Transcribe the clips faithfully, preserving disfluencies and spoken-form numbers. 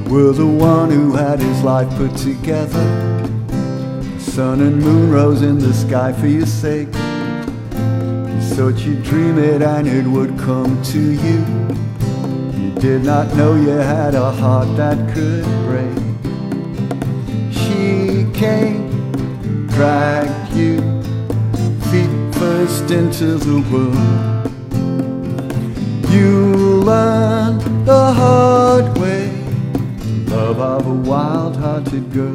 were the one who had his life put together. Sun and moon rose in the sky for your sake. You thought you'd dream it and it would come to you. You did not know you had a heart that could break. She came, dragged you feet first into the world. You learned the hard way, love of a wild-hearted girl,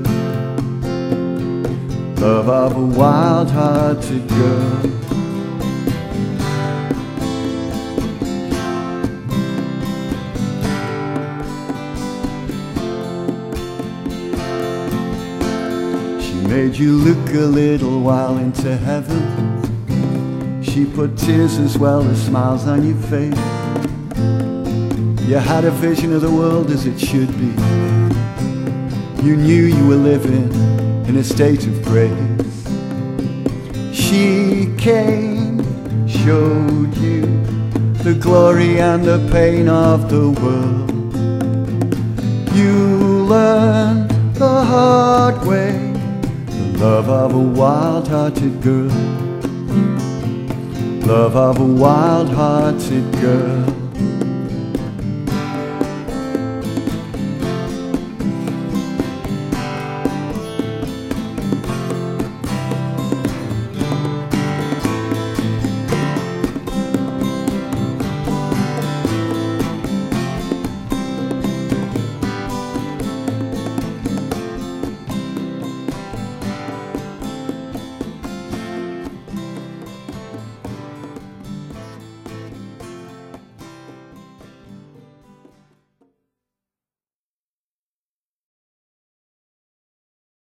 love of a wild-hearted girl. She made you look a little while into heaven. She put tears as well as smiles on your face. You had a vision of the world as it should be. You knew you were living in a state of grace. She came, showed you the glory and the pain of the world. You learned the hard way, the love of a wild-hearted girl, love of a wild-hearted girl.